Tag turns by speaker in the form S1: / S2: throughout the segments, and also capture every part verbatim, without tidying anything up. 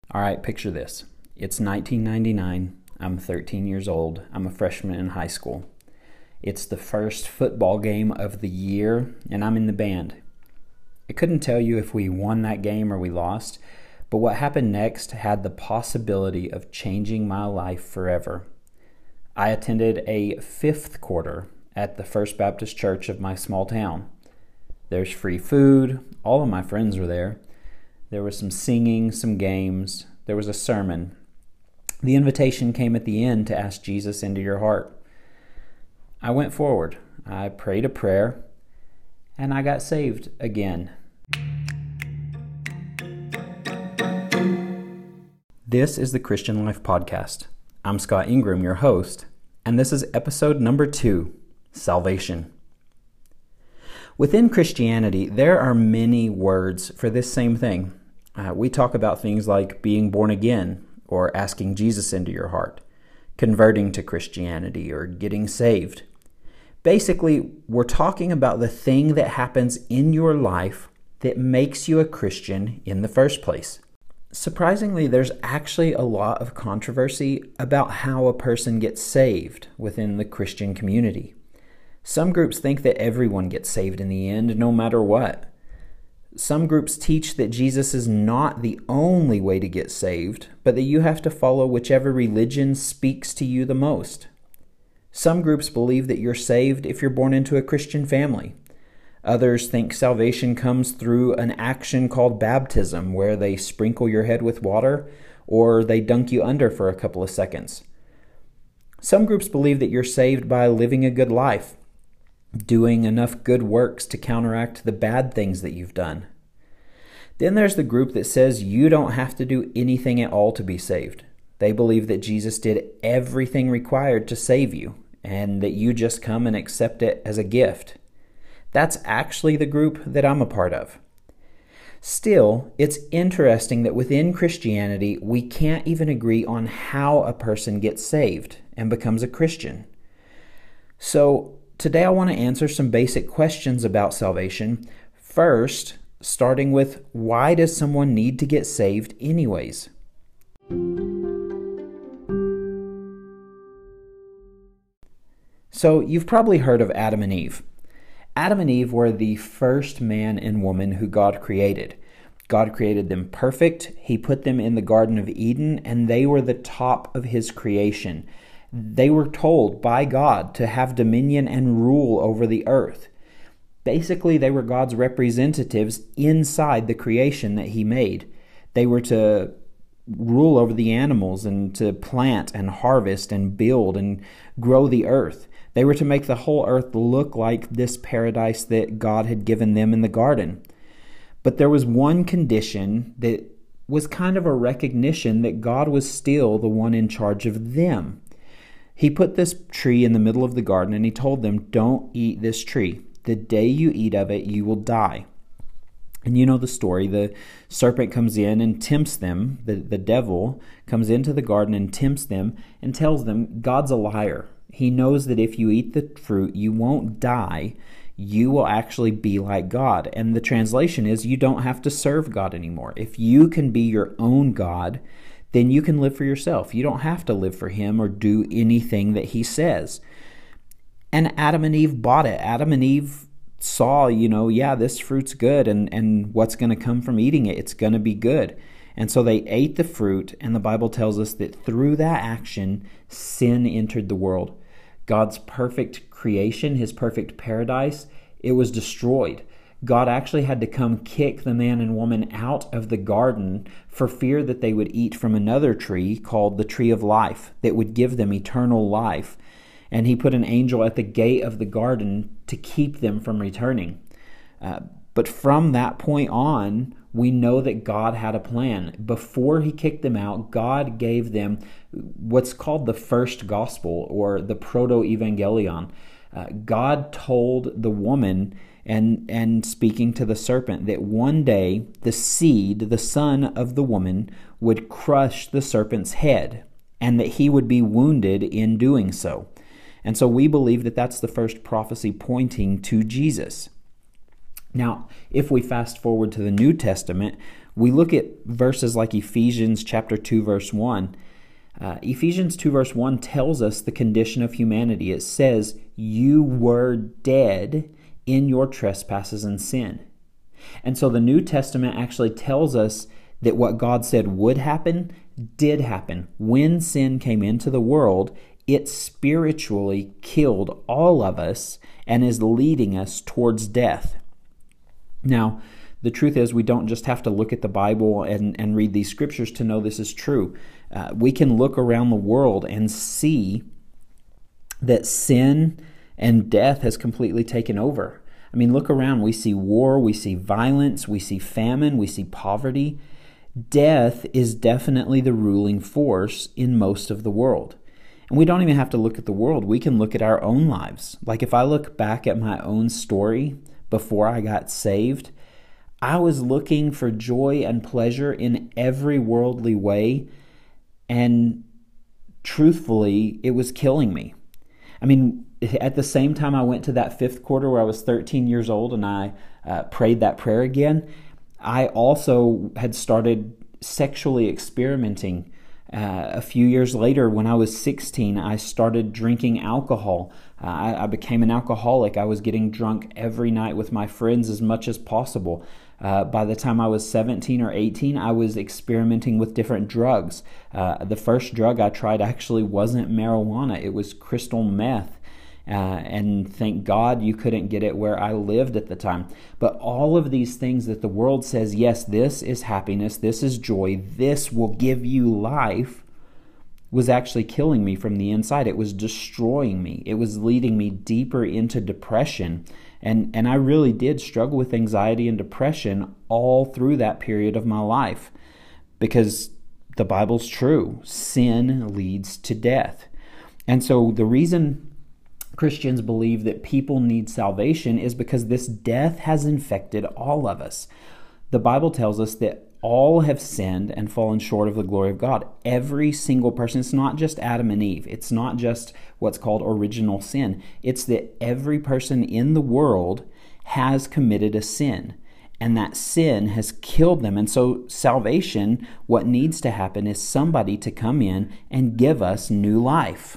S1: All right, picture this. It's nineteen ninety-nine. I'm thirteen years old. I'm a freshman in high school. It's the first football game of the year, and I'm in the band. I couldn't tell you if we won that game or we lost, but what happened next had the possibility of changing my life forever. I attended a fifth quarter at the First Baptist Church of my small town. There's free food. All of my friends were there. There was some singing, some games. There was a sermon. The invitation came at the end to ask Jesus into your heart. I went forward. I prayed a prayer, and I got saved again. This is the Christian Life Podcast. I'm Scott Ingram, your host, and this is episode number two, Salvation. Within Christianity, there are many words for this same thing. Uh, we talk about things like being born again, or asking Jesus into your heart, converting to Christianity, or getting saved. Basically, we're talking about the thing that happens in your life that makes you a Christian in the first place. Surprisingly, there's actually a lot of controversy about how a person gets saved within the Christian community. Some groups think that everyone gets saved in the end, no matter what. Some groups teach that Jesus is not the only way to get saved, but that you have to follow whichever religion speaks to you the most. Some groups believe that you're saved if you're born into a Christian family. Others think salvation comes through an action called baptism, where they sprinkle your head with water or they dunk you under for a couple of seconds. Some groups believe that you're saved by living a good life, doing enough good works to counteract the bad things that you've done. Then there's the group that says you don't have to do anything at all to be saved. They believe that Jesus did everything required to save you, and that you just come and accept it as a gift. That's actually the group that I'm a part of. Still, it's interesting that within Christianity, we can't even agree on how a person gets saved and becomes a Christian. So today I want to answer some basic questions about salvation. First, starting with, why does someone need to get saved anyways? So you've probably heard of Adam and Eve. Adam and Eve were the first man and woman who God created. God created them perfect. He put them in the Garden of Eden, and they were the top of His creation. They were told by God to have dominion and rule over the earth. Basically, they were God's representatives inside the creation that He made. They were to rule over the animals and to plant and harvest and build and grow the earth. They were to make the whole earth look like this paradise that God had given them in the garden. But there was one condition that was kind of a recognition that God was still the one in charge of them. He put this tree in the middle of the garden and He told them, don't eat this tree. The day you eat of it, you will die. And you know the story. The serpent comes in and tempts them. The, the devil comes into the garden and tempts them and tells them God's a liar. He knows that if you eat the fruit, you won't die. You will actually be like God. And the translation is, you don't have to serve God anymore. If you can be your own God, then you can live for yourself. You don't have to live for Him or do anything that He says. And Adam and Eve bought it. Adam and Eve saw, you know, yeah, this fruit's good, and, and what's going to come from eating it, it's going to be good. And so they ate the fruit, and the Bible tells us that through that action, sin entered the world. God's perfect creation, His perfect paradise, it was destroyed. God actually had to come kick the man and woman out of the garden for fear that they would eat from another tree called the tree of life that would give them eternal life. And He put an angel at the gate of the garden to keep them from returning. Uh, but from that point on, we know that God had a plan. Before He kicked them out, God gave them what's called the first gospel, or the proto-evangelion. Uh, God told the woman, and, and speaking to the serpent, that one day the seed, the son of the woman, would crush the serpent's head, and that he would be wounded in doing so. And so we believe that that's the first prophecy pointing to Jesus. Now, if we fast forward to the New Testament, We look at verses like Ephesians chapter two, verse one. Uh, Ephesians two, verse one tells us the condition of humanity. It says, you were dead in your trespasses and sin. And so the New Testament actually tells us that what God said would happen, did happen. When sin came into the world, it spiritually killed all of us and is leading us towards death. Now, the truth is we don't just have to look at the Bible and, and read these scriptures to know this is true. Uh, we can look around the world and see that sin and death has completely taken over. I mean, look around. We see war, we see violence, we see famine, we see poverty. Death is definitely the ruling force in most of the world. And we don't even have to look at the world. We can look at our own lives. Like if I look back at my own story before I got saved, I was looking for joy and pleasure in every worldly way, and truthfully, it was killing me. I mean, at the same time I went to that fifth quarter where I was thirteen years old and I uh, prayed that prayer again, I also had started sexually experimenting. Uh, a few years later, when I was sixteen, I started drinking alcohol. Uh, I, I became an alcoholic. I was getting drunk every night with my friends as much as possible. Uh, by the time I was seventeen or eighteen, I was experimenting with different drugs. Uh, the first drug I tried actually wasn't marijuana. It was crystal meth. Uh, and thank God you couldn't get it where I lived at the time. But all of these things that the world says, yes, this is happiness, this is joy, this will give you life, was actually killing me from the inside. It was destroying me. It was leading me deeper into depression. And, and I really did struggle with anxiety and depression all through that period of my life. Because the Bible's true. Sin leads to death. And so the reason Christians believe that people need salvation is because this death has infected all of us. The Bible tells us that all have sinned and fallen short of the glory of God. Every single person. It's not just Adam and Eve. It's not just what's called original sin. It's that every person in the world has committed a sin, and that sin has killed them. And so salvation, what needs to happen is somebody to come in and give us new life.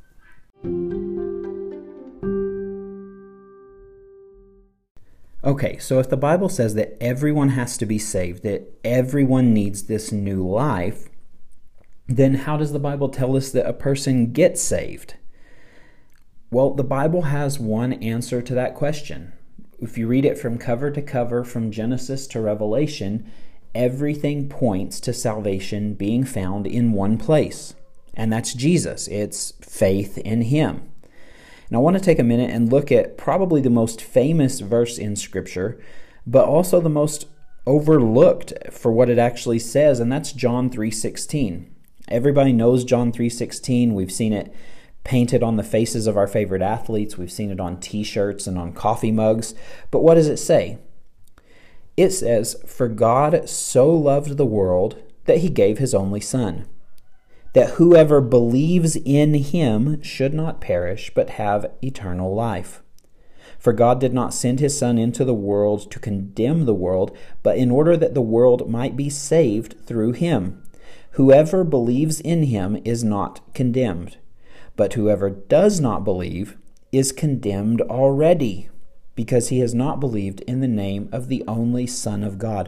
S1: Okay, so if the Bible says that everyone has to be saved, that everyone needs this new life, then how does the Bible tell us that a person gets saved? Well, the Bible has one answer to that question. If you read it from cover to cover, from Genesis to Revelation, everything points to salvation being found in one place, and that's Jesus. It's faith in Him. And I want to take a minute and look at probably the most famous verse in Scripture, but also the most overlooked for what it actually says, and that's John three sixteen. Everybody knows John three sixteen. We've seen it painted on the faces of our favorite athletes. We've seen it on t-shirts and on coffee mugs. But what does it say? It says, "For God so loved the world that He gave His only Son, that whoever believes in Him should not perish, but have eternal life. For God did not send His Son into the world to condemn the world, but in order that the world might be saved through Him. Whoever believes in Him is not condemned, but whoever does not believe is condemned already, because he has not believed in the name of the only Son of God."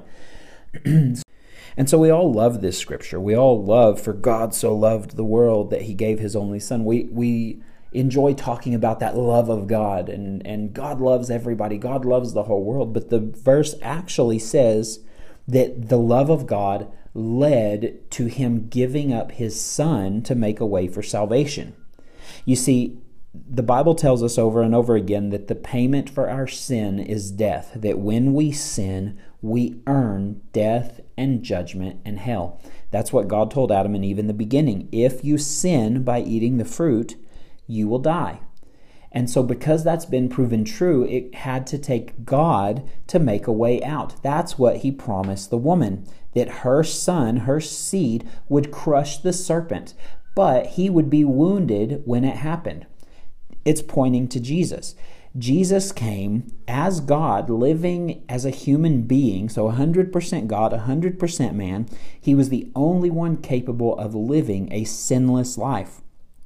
S1: And so we all love this scripture. We all love, "For God so loved the world that He gave His only Son." We we enjoy talking about that love of God, and, and God loves everybody. God loves the whole world. But the verse actually says that the love of God led to Him giving up His Son to make a way for salvation. You see, the Bible tells us over and over again that the payment for our sin is death, that when we sin, we earn death and judgment and hell. That's what God told Adam and Eve in the beginning. If you sin by eating the fruit, you will die. And so because that's been proven true, it had to take God to make a way out. That's what He promised the woman, that her son, her seed, would crush the serpent, but he would be wounded when it happened. It's pointing to Jesus. Jesus came as God, living as a human being, so one hundred percent God, one hundred percent man. He was the only one capable of living a sinless life.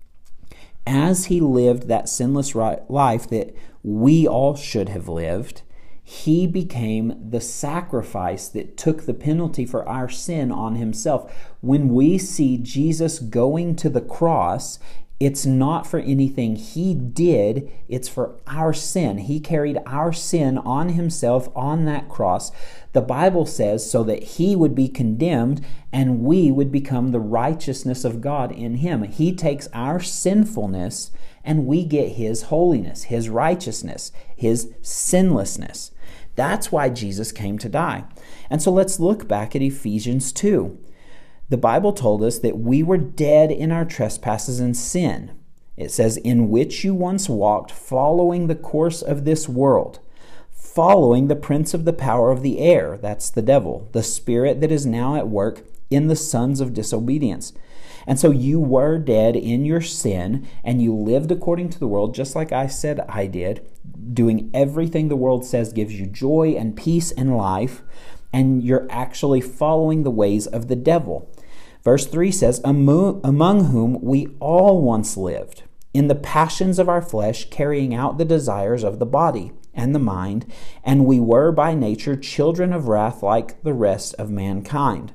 S1: As he lived that sinless life that we all should have lived, he became the sacrifice that took the penalty for our sin on himself. When we see Jesus going to the cross, it's not for anything he did, it's for our sin. He carried our sin on himself on that cross. The Bible says so that he would be condemned and we would become the righteousness of God in him. He takes our sinfulness and we get his holiness, his righteousness, his sinlessness. That's why Jesus came to die. And so let's look back at Ephesians two. The Bible told us that we were dead in our trespasses and sin. It says, in which you once walked, following the course of this world, following the prince of the power of the air, that's the devil, the spirit that is now at work in the sons of disobedience. And so you were dead in your sin, and you lived according to the world, just like I said I did, doing everything the world says gives you joy and peace and life, and you're actually following the ways of the devil. Verse three says, among whom we all once lived, in the passions of our flesh, carrying out the desires of the body and the mind, and we were by nature children of wrath like the rest of mankind.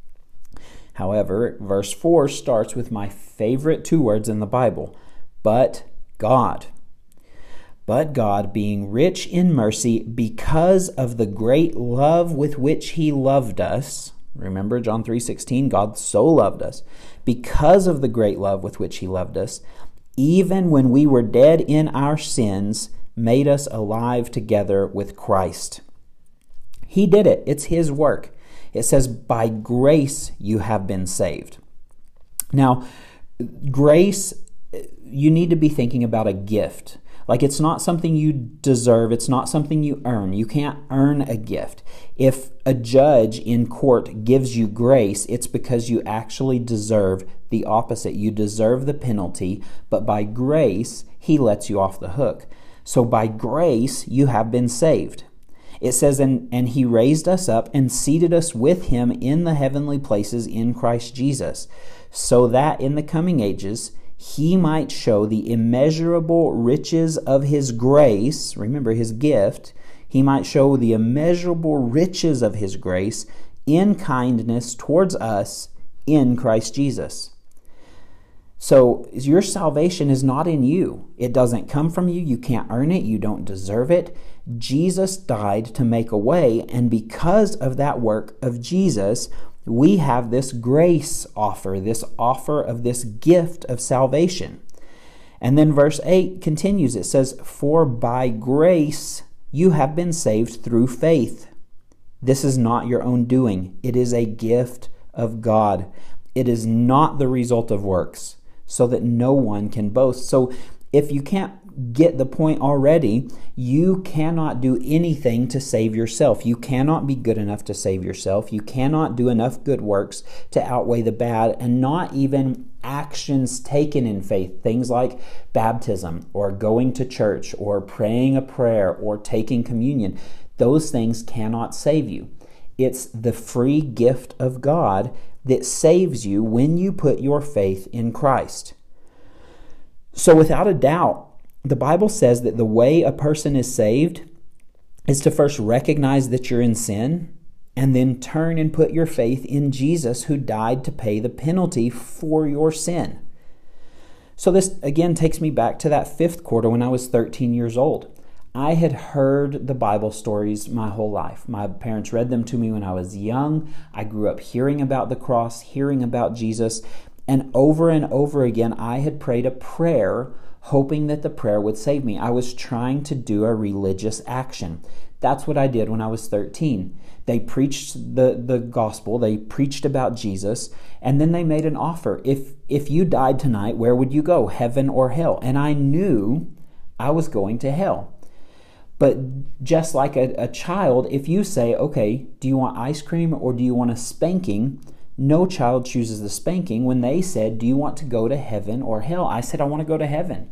S1: However, verse four starts with my favorite two words in the Bible, but God. But God, being rich in mercy, because of the great love with which he loved us. Remember John three sixteen, God so loved us. Because of the great love with which he loved us, even when we were dead in our sins, made us alive together with Christ. He did it. It's his work. It says, by grace you have been saved. Now, grace, you need to be thinking about a gift. Like, it's not something you deserve. It's not something you earn. You can't earn a gift. If a judge in court gives you grace, it's because you actually deserve the opposite. You deserve the penalty, but by grace, he lets you off the hook. So by grace, you have been saved. It says, and, and he raised us up and seated us with him in the heavenly places in Christ Jesus, so that in the coming ages he might show the immeasurable riches of his grace, remember his gift, he might show the immeasurable riches of his grace in kindness towards us in Christ Jesus. So your salvation is not in you. It doesn't come from you. You can't earn it. You don't deserve it. Jesus died to make a way, and because of that work of Jesus, we have this grace offer, this offer of this gift of salvation. And then verse eight continues. It says, for by grace you have been saved through faith. This is not your own doing. It is a gift of God. It is not the result of works, so that no one can boast. So if you can't get the point already, you cannot do anything to save yourself. You cannot be good enough to save yourself. You cannot do enough good works to outweigh the bad, and not even actions taken in faith, things like baptism or going to church or praying a prayer or taking communion. Those things cannot save you. It's the free gift of God that saves you when you put your faith in Christ. So without a doubt, the Bible says that the way a person is saved is to first recognize that you're in sin, and then turn and put your faith in Jesus, who died to pay the penalty for your sin. So this again takes me back to that fifth quarter when I was thirteen years old. I had heard the Bible stories my whole life. My parents read them to me when I was young. I grew up hearing about the cross, hearing about Jesus, and over and over again, I had prayed a prayer hoping that the prayer would save me. I was trying to do a religious action. That's what I did when I was thirteen. They preached the, the gospel, they preached about Jesus, and then they made an offer. If, if you died tonight, where would you go, heaven or hell? And I knew I was going to hell. But just like a, a child, if you say, okay, do you want ice cream or do you want a spanking? No child chooses the spanking. When they said, do you want to go to heaven or hell? I said, I want to go to heaven.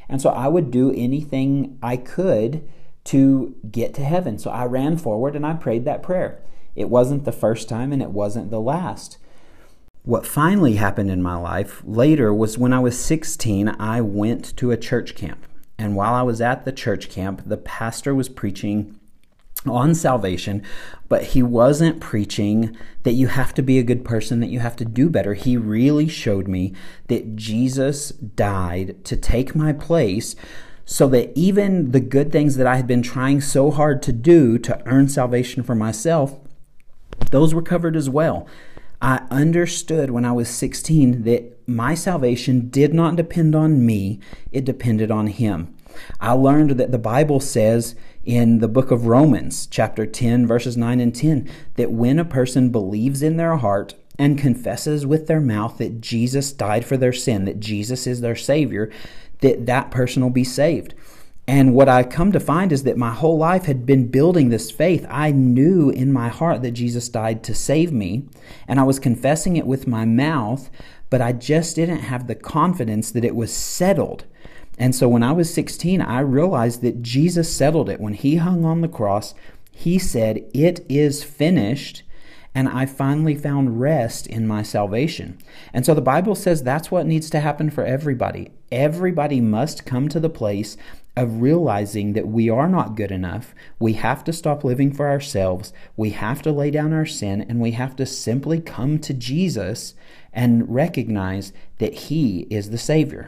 S1: And so I would do anything I could to get to heaven. So I ran forward and I prayed that prayer. It wasn't the first time and it wasn't the last. What finally happened in my life later was when I was sixteen, I went to a church camp. And while I was at the church camp, the pastor was preaching on salvation, but he wasn't preaching that you have to be a good person, that you have to do better. He really showed me that Jesus died to take my place so that even the good things that I had been trying so hard to do to earn salvation for myself, those were covered as well. I understood when I was sixteen that my salvation did not depend on me, it depended on Him. I learned that the Bible says in the book of Romans, chapter ten, verses nine and ten, that when a person believes in their heart and confesses with their mouth that Jesus died for their sin, that Jesus is their Savior, that that person will be saved. And what I come to find is that my whole life had been building this faith. I knew in my heart that Jesus died to save me, and I was confessing it with my mouth, but I just didn't have the confidence that it was settled. And so when I was sixteen, I realized that Jesus settled it. When He hung on the cross, He said, "It is finished," and I finally found rest in my salvation. And so the Bible says that's what needs to happen for everybody. Everybody must come to the place of realizing that we are not good enough. We have to stop living for ourselves. We have to lay down our sin, and we have to simply come to Jesus and recognize that He is the Savior.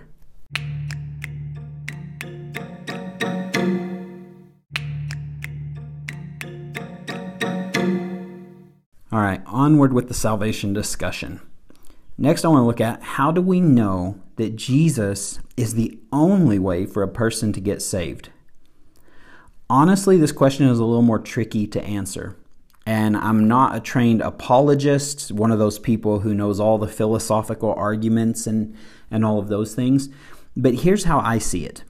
S1: All right, onward with the salvation discussion. Next, I want to look at how do we know that Jesus is the only way for a person to get saved? Honestly, this question is a little more tricky to answer. And I'm not a trained apologist, one of those people who knows all the philosophical arguments and, and all of those things. But here's how I see it.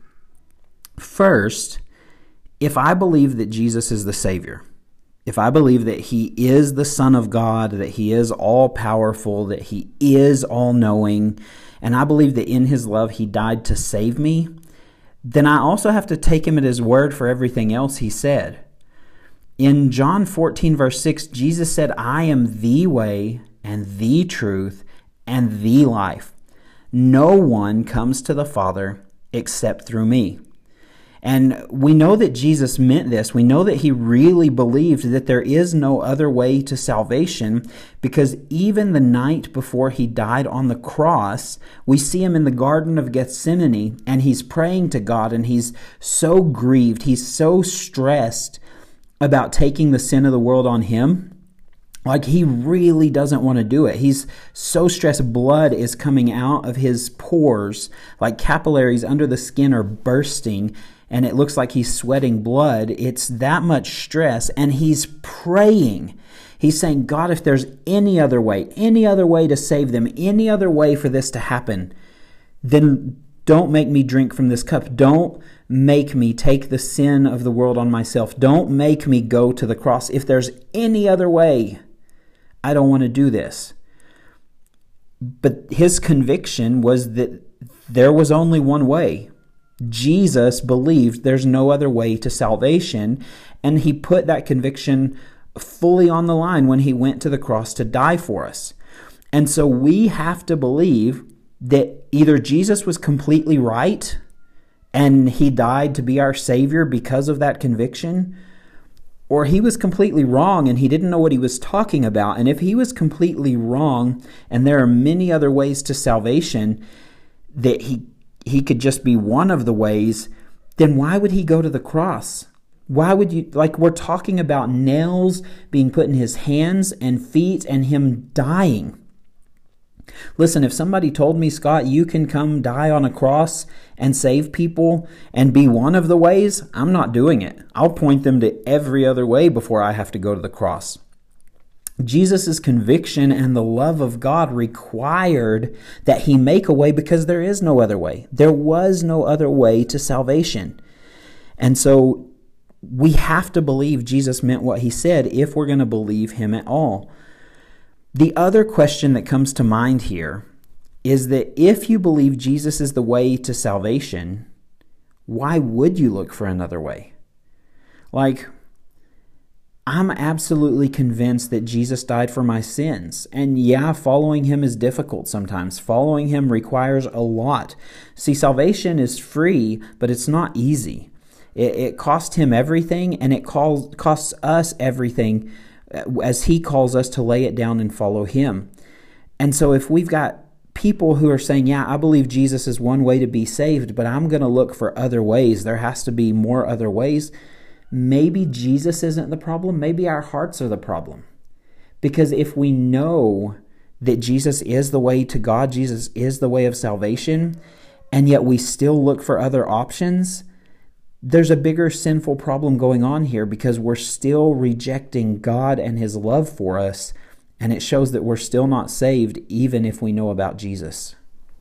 S1: First, if I believe that Jesus is the Savior, if I believe that He is the Son of God, that He is all-powerful, that He is all-knowing, and I believe that in His love He died to save me, then I also have to take Him at His word for everything else He said. In John fourteen, verse six, Jesus said, "I am the way and the truth and the life. No one comes to the Father except through me." And we know that Jesus meant this. We know that He really believed that there is no other way to salvation, because even the night before He died on the cross, we see Him in the Garden of Gethsemane, and He's praying to God, and He's so grieved, He's so stressed about taking the sin of the world on Him. Like, He really doesn't want to do it. He's so stressed. Blood is coming out of His pores, like capillaries under the skin are bursting, and it looks like He's sweating blood. It's that much stress, and He's praying. He's saying, "God, if there's any other way, any other way to save them, any other way for this to happen, then don't make me drink from this cup. Don't make me take the sin of the world on myself. Don't make me go to the cross. If there's any other way, I don't want to do this." But His conviction was that there was only one way. Jesus believed there's no other way to salvation, and He put that conviction fully on the line when He went to the cross to die for us. And so we have to believe that either Jesus was completely right and He died to be our Savior because of that conviction, or He was completely wrong and He didn't know what He was talking about. And if He was completely wrong and there are many other ways to salvation, that He He could just be one of the ways, then why would He go to the cross? Why would you, like, we're talking about nails being put in His hands and feet and Him dying. Listen, if somebody told me, "Scott, you can come die on a cross and save people and be one of the ways," I'm not doing it. I'll point them to every other way before I have to go to the cross. Jesus' conviction and the love of God required that He make a way, because there is no other way. There was no other way to salvation. And so we have to believe Jesus meant what He said if we're going to believe Him at all. The other question that comes to mind here is that if you believe Jesus is the way to salvation, why would you look for another way? Like, I'm absolutely convinced that Jesus died for my sins. And yeah, following him is difficult sometimes. Following him requires a lot. See, salvation is free, but it's not easy. It, it cost him everything, and it calls, costs us everything as he calls us to lay it down and follow him. And so if we've got people who are saying, yeah, I believe Jesus is one way to be saved, but I'm going to look for other ways, there has to be more other ways, maybe Jesus isn't the problem. Maybe our hearts are the problem. Because if we know that Jesus is the way to God, Jesus is the way of salvation, and yet we still look for other options, there's a bigger sinful problem going on here, because we're still rejecting God and his love for us, and it shows that we're still not saved even if we know about Jesus.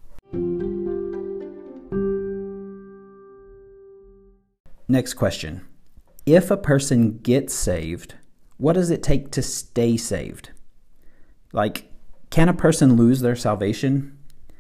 S1: Next question. If a person gets saved, what does it take to stay saved? Like, can a person lose their salvation?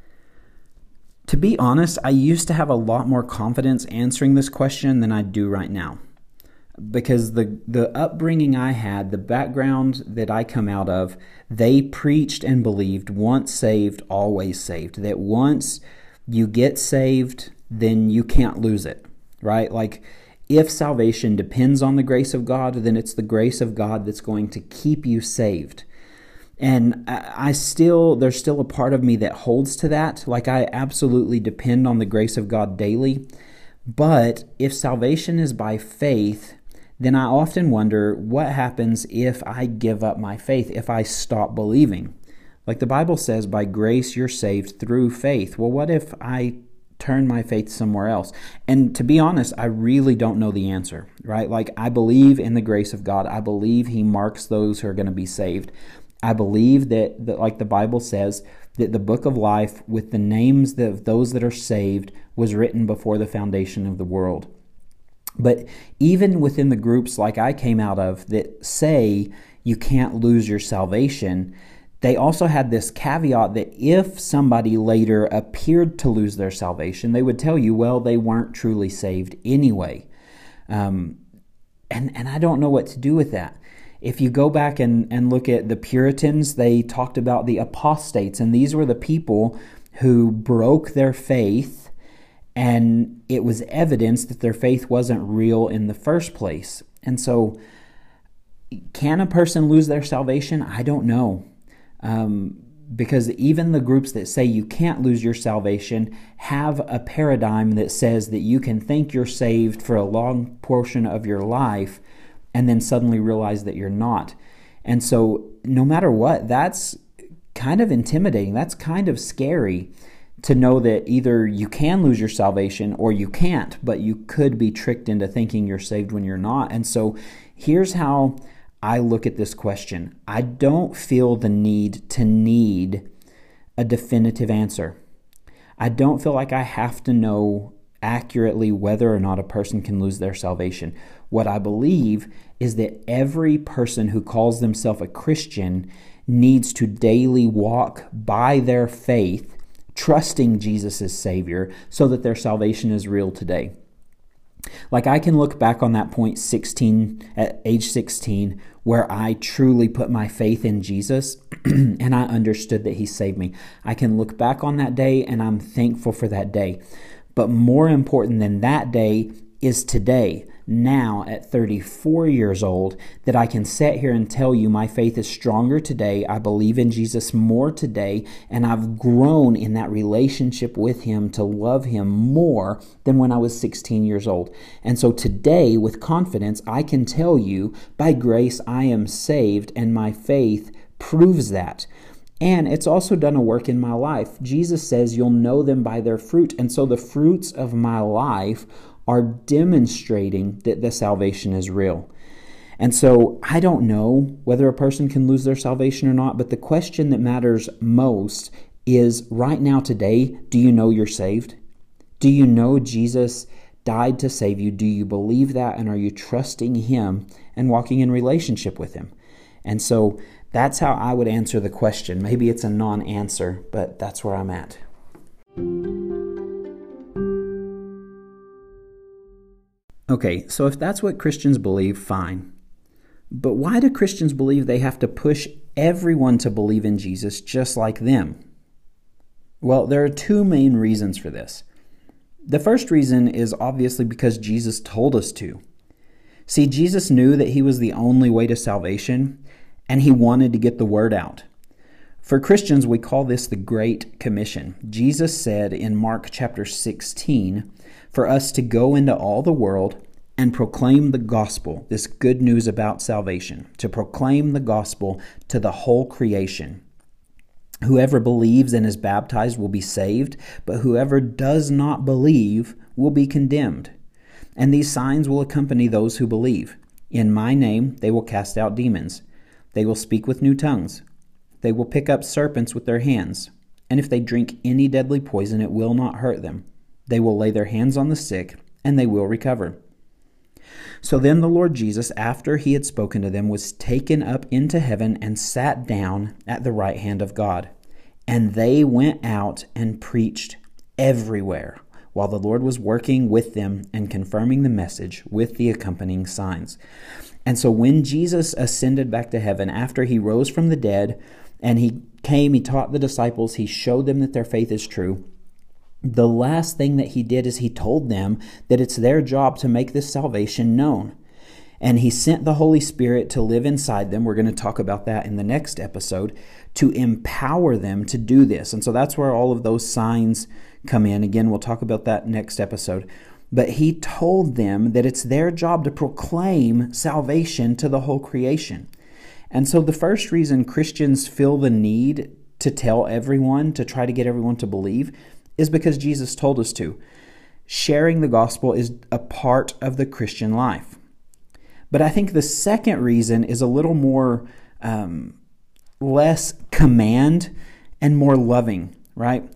S1: To be honest, I used to have a lot more confidence answering this question than I do right now. Because the, the upbringing I had, the background that I come out of, they preached and believed once saved, always saved. That once you get saved, then you can't lose it, right? Like, if salvation depends on the grace of God, then it's the grace of God that's going to keep you saved. And I still, there's still a part of me that holds to that. Like, I absolutely depend on the grace of God daily. But if salvation is by faith, then I often wonder what happens if I give up my faith, if I stop believing. Like the Bible says, by grace you're saved through faith. Well, what if I turn my faith somewhere else? And to be honest, I really don't know the answer, right? Like, I believe in the grace of God. I believe he marks those who are going to be saved. I believe that, that, like the Bible says, that the book of life with the names of those that are saved was written before the foundation of the world. But even within the groups like I came out of that say you can't lose your salvation, they also had this caveat that if somebody later appeared to lose their salvation, they would tell you, well, they weren't truly saved anyway. Um, and, and I don't know what to do with that. If you go back and, and look at the Puritans, they talked about the apostates, and these were the people who broke their faith, and it was evidence that their faith wasn't real in the first place. And so, can a person lose their salvation? I don't know. Um, because even the groups that say you can't lose your salvation have a paradigm that says that you can think you're saved for a long portion of your life and then suddenly realize that you're not. And so no matter what, that's kind of intimidating. That's kind of scary to know that either you can lose your salvation or you can't, but you could be tricked into thinking you're saved when you're not. And so here's how I look at this question. I don't feel the need to need a definitive answer. I don't feel like I have to know accurately whether or not a person can lose their salvation. What I believe is that every person who calls themselves a Christian needs to daily walk by their faith, trusting Jesus as Savior, so that their salvation is real today. Like, I can look back on that point sixteen, at age sixteen, where I truly put my faith in Jesus and I understood that He saved me. I can look back on that day and I'm thankful for that day. But more important than that day is today, now at thirty-four years old, that I can sit here and tell you my faith is stronger today. I believe in Jesus more today, and I've grown in that relationship with Him to love Him more than when I was sixteen years old. And so today, with confidence, I can tell you, by grace I am saved, and my faith proves that. And it's also done a work in my life. Jesus says you'll know them by their fruit. And so the fruits of my life are demonstrating that the salvation is real. And so I don't know whether a person can lose their salvation or not, but the question that matters most is right now today, do you know you're saved? Do you know Jesus died to save you? Do you believe that? And are you trusting Him and walking in relationship with Him? And so that's how I would answer the question. Maybe it's a non-answer, but that's where I'm at. Okay, so if that's what Christians believe, fine. But why do Christians believe they have to push everyone to believe in Jesus just like them? Well, there are two main reasons for this. The first reason is obviously because Jesus told us to. See, Jesus knew that he was the only way to salvation, and he wanted to get the word out. For Christians, we call this the Great Commission. Jesus said in Mark chapter sixteen, for us to go into all the world and proclaim the gospel, this good news about salvation, to proclaim the gospel to the whole creation. Whoever believes and is baptized will be saved, but whoever does not believe will be condemned. And these signs will accompany those who believe. In my name they will cast out demons. They will speak with new tongues. They will pick up serpents with their hands. And if they drink any deadly poison, it will not hurt them. They will lay their hands on the sick, and they will recover. So then the Lord Jesus, after he had spoken to them, was taken up into heaven and sat down at the right hand of God. And they went out and preached everywhere, while the Lord was working with them and confirming the message with the accompanying signs. And so when Jesus ascended back to heaven, after he rose from the dead, and he came, he taught the disciples, he showed them that their faith is true, the last thing that he did is he told them that it's their job to make this salvation known. And he sent the Holy Spirit to live inside them. We're going to talk about that in the next episode, to empower them to do this. And so that's where all of those signs come in. Again, we'll talk about that next episode. But he told them that it's their job to proclaim salvation to the whole creation. And so the first reason Christians feel the need to tell everyone, to try to get everyone to believe, is because Jesus told us to. Sharing the gospel is a part of the Christian life. But I think the second reason is a little more, um, less command and more loving, right?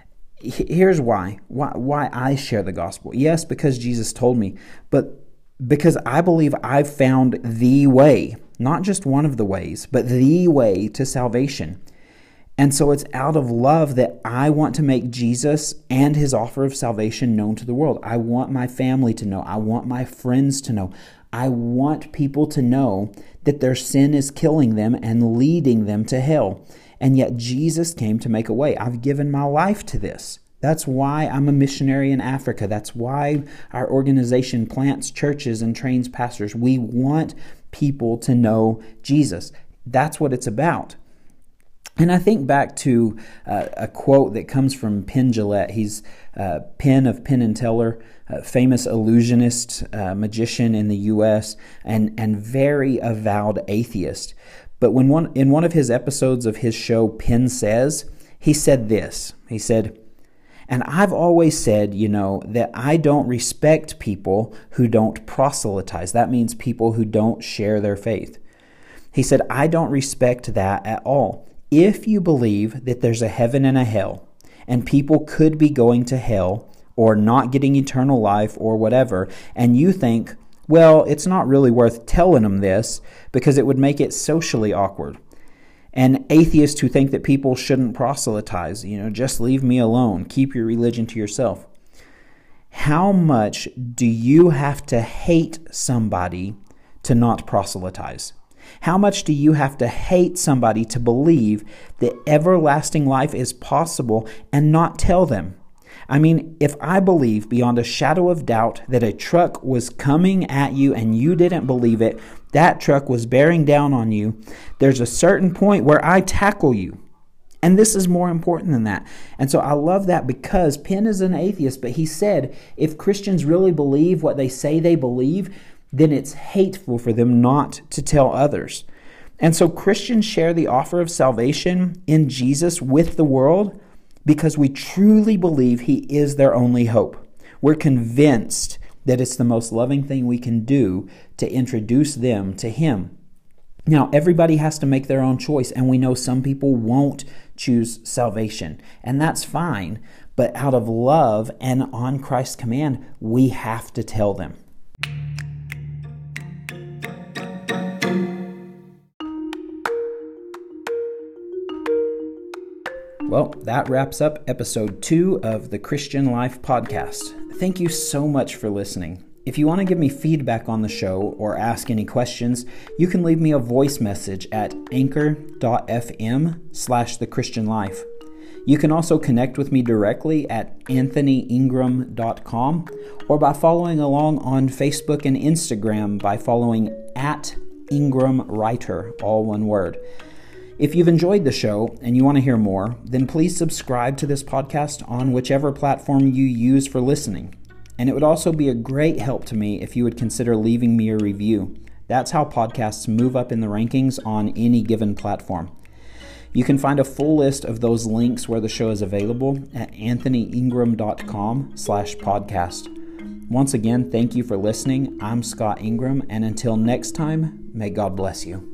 S1: Here's why. why. Why I share the gospel. Yes, because Jesus told me, but because I believe I've found the way, not just one of the ways, but the way to salvation. And so it's out of love that I want to make Jesus and his offer of salvation known to the world. I want my family to know. I want my friends to know. I want people to know that their sin is killing them and leading them to hell. And yet Jesus came to make a way. I've given my life to this. That's why I'm a missionary in Africa. That's why our organization plants churches and trains pastors. We want people to know Jesus. That's what it's about. And I think back to uh, a quote that comes from Penn Jillette. He's uh, Penn of Penn and Teller, a famous illusionist, uh, magician in the U S, and, and very avowed atheist. But when one in one of his episodes of his show, Penn Says, he said this. He said, and I've always said, you know, that I don't respect people who don't proselytize. That means people who don't share their faith. He said, I don't respect that at all. If you believe that there's a heaven and a hell, and people could be going to hell or not getting eternal life or whatever, and you think, well, it's not really worth telling them this because it would make it socially awkward. And atheists who think that people shouldn't proselytize, you know, just leave me alone, keep your religion to yourself. How much do you have to hate somebody to not proselytize? How much do you have to hate somebody to believe that everlasting life is possible and not tell them? I mean, if I believe beyond a shadow of doubt that a truck was coming at you and you didn't believe it, that truck was bearing down on you, there's a certain point where I tackle you. And this is more important than that. And so I love that because Penn is an atheist, but he said if Christians really believe what they say they believe, then it's hateful for them not to tell others. And so Christians share the offer of salvation in Jesus with the world because we truly believe he is their only hope. We're convinced that it's the most loving thing we can do to introduce them to him. Now, everybody has to make their own choice, and we know some people won't choose salvation, and that's fine. But out of love and on Christ's command, we have to tell them. Well, that wraps up episode two of the Christian Life Podcast. Thank you so much for listening. If you want to give me feedback on the show or ask any questions, you can leave me a voice message at anchor.fm slash the Christian life. You can also connect with me directly at anthony ingram dot com or by following along on Facebook and Instagram by following at Ingram Writer, all one word. If you've enjoyed the show and you want to hear more, then please subscribe to this podcast on whichever platform you use for listening. And it would also be a great help to me if you would consider leaving me a review. That's how podcasts move up in the rankings on any given platform. You can find a full list of those links where the show is available at anthony ingram dot com slash podcast. Once again, thank you for listening. I'm Scott Ingram, and until next time, may God bless you.